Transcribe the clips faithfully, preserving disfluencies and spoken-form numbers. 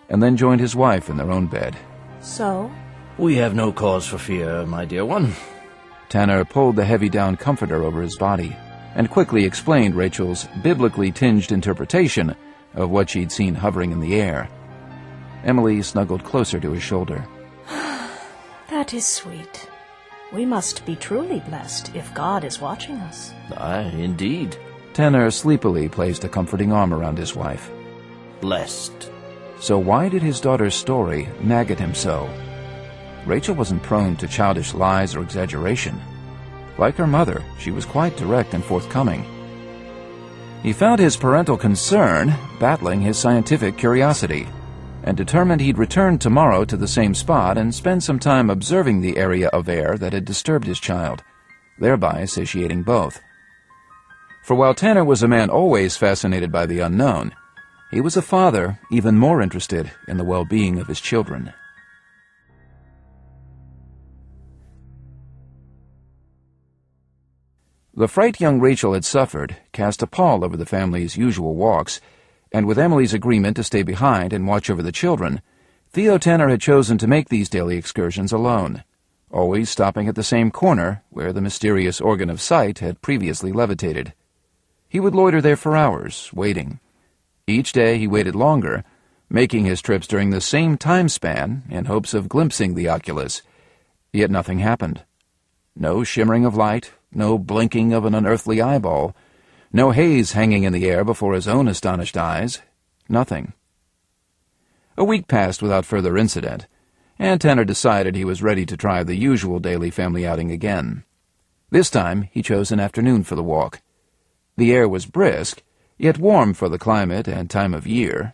and then joined his wife in their own bed. So? We have no cause for fear, my dear one. Tanner pulled the heavy-down comforter over his body and quickly explained Rachel's biblically tinged interpretation of what she'd seen hovering in the air. Emily snuggled closer to his shoulder. That is sweet. We must be truly blessed if God is watching us. Aye, indeed. Tanner sleepily placed a comforting arm around his wife. Blessed. So why did his daughter's story nag at him so? Rachel wasn't prone to childish lies or exaggeration. Like her mother, she was quite direct and forthcoming. He found his parental concern battling his scientific curiosity, and determined he'd return tomorrow to the same spot and spend some time observing the area of air that had disturbed his child, thereby satiating both. For while Tanner was a man always fascinated by the unknown, he was a father even more interested in the well-being of his children. The fright young Rachel had suffered cast a pall over the family's usual walks, and with Emily's agreement to stay behind and watch over the children, Theo Tanner had chosen to make these daily excursions alone, always stopping at the same corner where the mysterious organ of sight had previously levitated. He would loiter there for hours, waiting. Each day he waited longer, making his trips during the same time span in hopes of glimpsing the oculus. Yet nothing happened. No shimmering of light, no blinking of an unearthly eyeball, no haze hanging in the air before his own astonished eyes. Nothing. A week passed without further incident, and Tanner decided he was ready to try the usual daily family outing again. This time he chose an afternoon for the walk. The air was brisk, yet warm for the climate and time of year.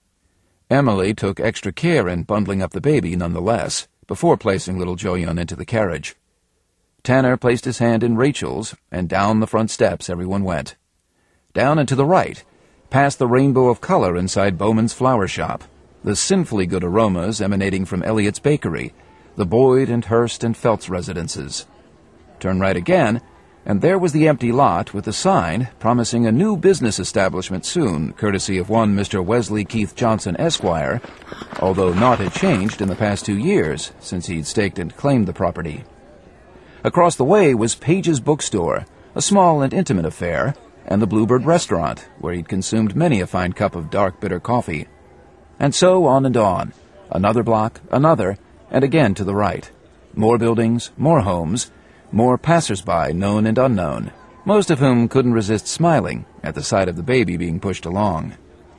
Emily took extra care in bundling up the baby nonetheless, before placing little Joyon into the carriage. Tanner placed his hand in Rachel's, and down the front steps everyone went. Down and to the right, past the rainbow of color inside Bowman's flower shop, the sinfully good aromas emanating from Elliott's bakery, the Boyd and Hurst and Feltz residences. Turn right again, and there was the empty lot with a sign promising a new business establishment soon, courtesy of one Mister Wesley Keith Johnson, Esquire, although naught had changed in the past two years since he'd staked and claimed the property. Across the way was Page's Bookstore, a small and intimate affair, and the Bluebird Restaurant, where he'd consumed many a fine cup of dark, bitter coffee. And so on and on, another block, another, and again to the right. More buildings, more homes, more passers-by, known and unknown, most of whom couldn't resist smiling at the sight of the baby being pushed along.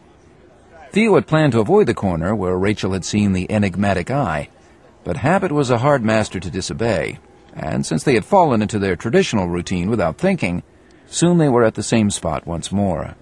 Theo had planned to avoid the corner where Rachel had seen the enigmatic eye, but habit was a hard master to disobey, and since they had fallen into their traditional routine without thinking, soon they were at the same spot once more.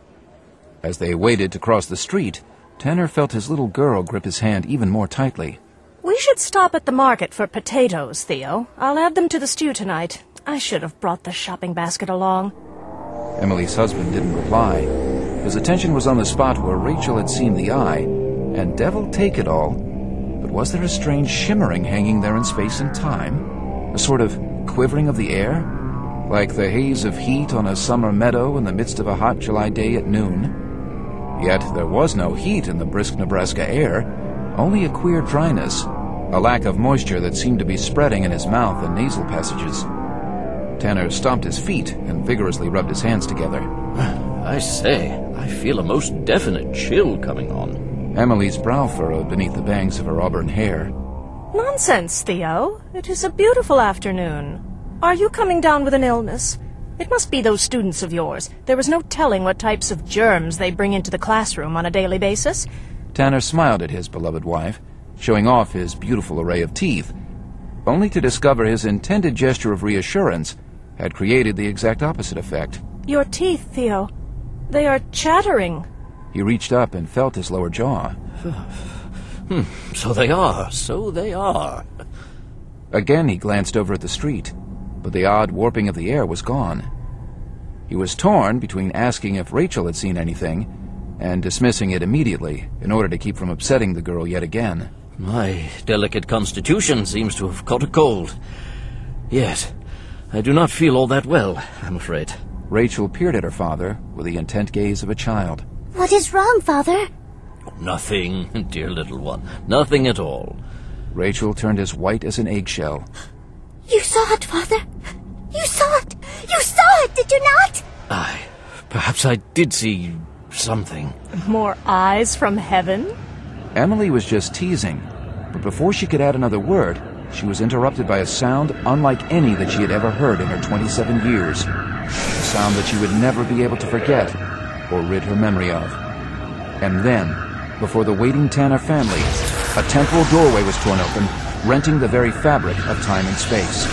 As they waited to cross the street, Tanner felt his little girl grip his hand even more tightly. We should stop at the market for potatoes, Theo. I'll add them to the stew tonight. I should have brought the shopping basket along. Emily's husband didn't reply. His attention was on the spot where Rachel had seen the eye, and devil take it all, but was there a strange shimmering hanging there in space and time? A sort of quivering of the air, like the haze of heat on a summer meadow in the midst of a hot July day at noon. Yet there was no heat in the brisk Nebraska air, only a queer dryness, a lack of moisture that seemed to be spreading in his mouth and nasal passages. Tanner stomped his feet and vigorously rubbed his hands together. I say, I feel a most definite chill coming on. Emily's brow furrowed beneath the bangs of her auburn hair. Nonsense, Theo. It is a beautiful afternoon. Are you coming down with an illness? It must be those students of yours. There is no telling what types of germs they bring into the classroom on a daily basis. Tanner smiled at his beloved wife, showing off his beautiful array of teeth, only to discover his intended gesture of reassurance had created the exact opposite effect. Your teeth, Theo. They are chattering. He reached up and felt his lower jaw. Hmm, so they are, so they are. Again he glanced over at the street, but the odd warping of the air was gone. He was torn between asking if Rachel had seen anything and dismissing it immediately in order to keep from upsetting the girl yet again. My delicate constitution seems to have caught a cold. Yes, I do not feel all that well, I'm afraid. Rachel peered at her father with the intent gaze of a child. What is wrong, Father? Nothing, dear little one. Nothing at all. Rachel turned as white as an eggshell. You saw it, Father. You saw it. You saw it, did you not? I... Perhaps I did see something. More eyes from heaven? Emily was just teasing, but before she could add another word, she was interrupted by a sound unlike any that she had ever heard in her twenty-seven years. A sound that she would never be able to forget or rid her memory of. And then, before the waiting Tanner family, a temporal doorway was torn open, renting the very fabric of time and space.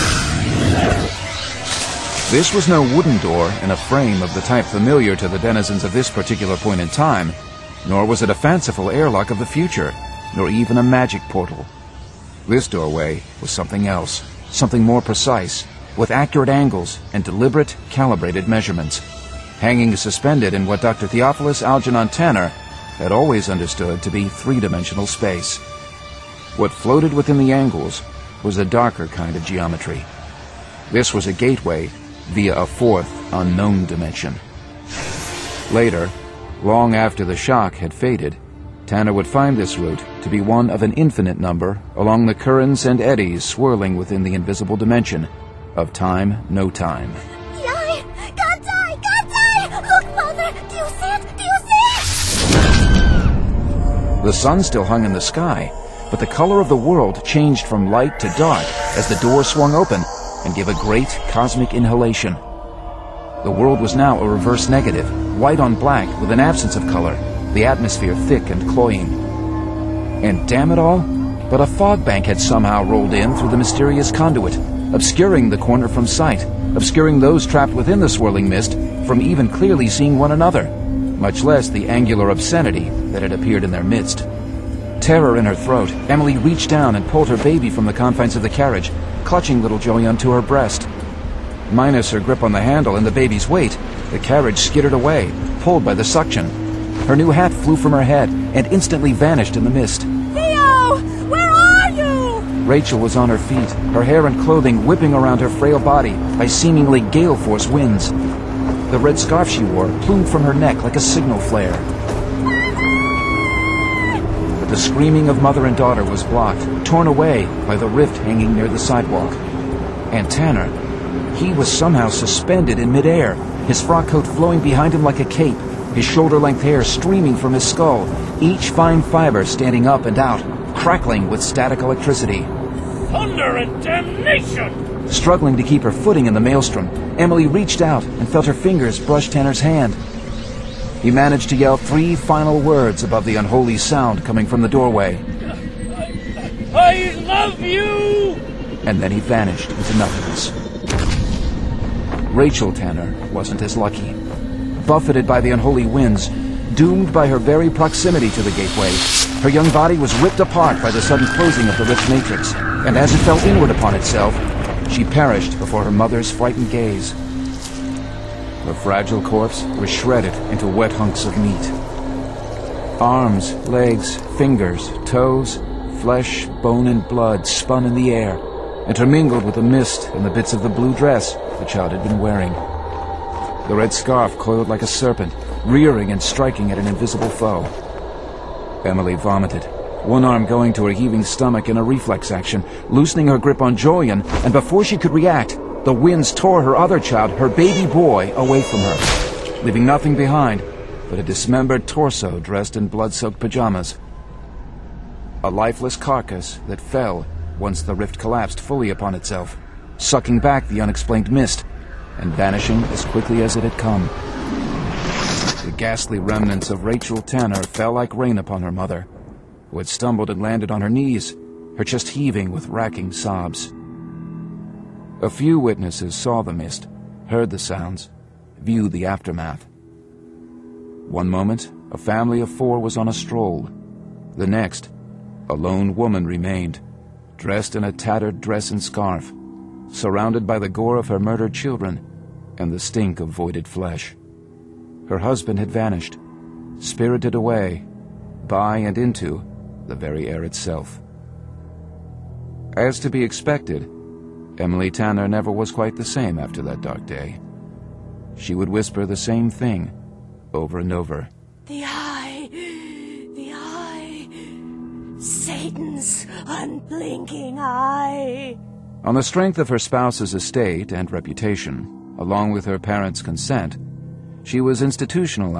This was no wooden door in a frame of the type familiar to the denizens of this particular point in time, nor was it a fanciful airlock of the future, nor even a magic portal. This doorway was something else, something more precise, with accurate angles and deliberate, calibrated measurements, hanging suspended in what Doctor Theophilus Algernon Tanner had always understood to be three-dimensional space. What floated within the angles was a darker kind of geometry. This was a gateway via a fourth, unknown dimension. Later, long after the shock had faded, Tanner would find this route to be one of an infinite number along the currents and eddies swirling within the invisible dimension of time, no time. Yai! Gansai! Gansai! Look, Father! Do you see it? Do you see it? The sun still hung in the sky, but the color of the world changed from light to dark as the door swung open and gave a great cosmic inhalation. The world was now a reverse negative, white on black with an absence of color, the atmosphere thick and cloying. And damn it all, but a fog bank had somehow rolled in through the mysterious conduit, obscuring the corner from sight, obscuring those trapped within the swirling mist from even clearly seeing one another, much less the angular obscenity that had appeared in their midst. Terror in her throat, Emily reached down and pulled her baby from the confines of the carriage, clutching little Joyan to her breast. Minus her grip on the handle and the baby's weight, the carriage skidded away, pulled by the suction. Her new hat flew from her head and instantly vanished in the mist. Theo! Where are you? Rachel was on her feet, her hair and clothing whipping around her frail body by seemingly gale-force winds. The red scarf she wore plumed from her neck like a signal flare. But the screaming of mother and daughter was blocked, torn away by the rift hanging near the sidewalk. And Tanner, he was somehow suspended in midair, his frock coat flowing behind him like a cape, his shoulder-length hair streaming from his skull, each fine fiber standing up and out, crackling with static electricity. Thunder and damnation! Struggling to keep her footing in the maelstrom, Emily reached out and felt her fingers brush Tanner's hand. He managed to yell three final words above the unholy sound coming from the doorway. I love you! And then he vanished into nothingness. Rachel Tanner wasn't as lucky. Buffeted by the unholy winds, doomed by her very proximity to the gateway, her young body was ripped apart by the sudden closing of the rift matrix, and as it fell inward upon itself, she perished before her mother's frightened gaze. Her fragile corpse was shredded into wet hunks of meat. Arms, legs, fingers, toes, flesh, bone, and blood spun in the air, intermingled with the mist and the bits of the blue dress the child had been wearing. The red scarf coiled like a serpent, rearing and striking at an invisible foe. Emily vomited, one arm going to her heaving stomach in a reflex action, loosening her grip on Joyan, and before she could react, the winds tore her other child, her baby boy, away from her, leaving nothing behind but a dismembered torso dressed in blood-soaked pajamas. A lifeless carcass that fell once the rift collapsed fully upon itself, sucking back the unexplained mist and vanishing as quickly as it had come. The ghastly remnants of Rachel Tanner fell like rain upon her mother, who had stumbled and landed on her knees, her chest heaving with racking sobs. A few witnesses saw the mist, heard the sounds, viewed the aftermath. One moment, a family of four was on a stroll. The next, a lone woman remained, dressed in a tattered dress and scarf, surrounded by the gore of her murdered children and the stink of voided flesh. Her husband had vanished, spirited away, by and into the very air itself. As to be expected, Emily Tanner never was quite the same after that dark day. She would whisper the same thing over and over. The eye! Satan's unblinking eye. On the strength of her spouse's estate and reputation, along with her parents' consent, she was institutionalized